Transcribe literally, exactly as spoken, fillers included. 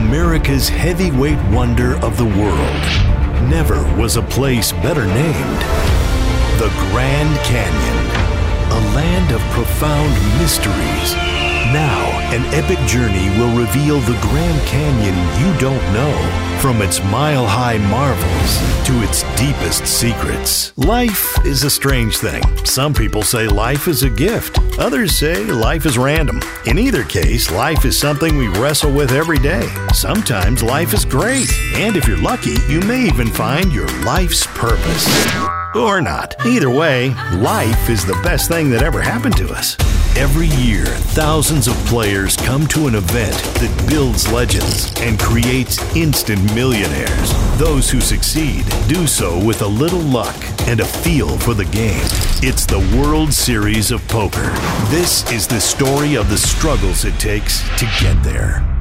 America's heavyweight wonder of the world. Never was a place better named. The Grand Canyon, a land of profound mysteries. Now, an epic journey will reveal the Grand Canyon you don't know. From its mile-high marvels to its deepest secrets. Life is a strange thing. Some people say life is a gift. Others say life is random. In either case, life is something we wrestle with every day. Sometimes life is great. And if you're lucky, you may even find your life's purpose. Or not. Either way, life is the best thing that ever happened to us. Every year, thousands of players come to an event that builds legends and creates instant millionaires. Those who succeed do so with a little luck and a feel for the game. It's the World Series of Poker. This is the story of the struggles it takes to get there.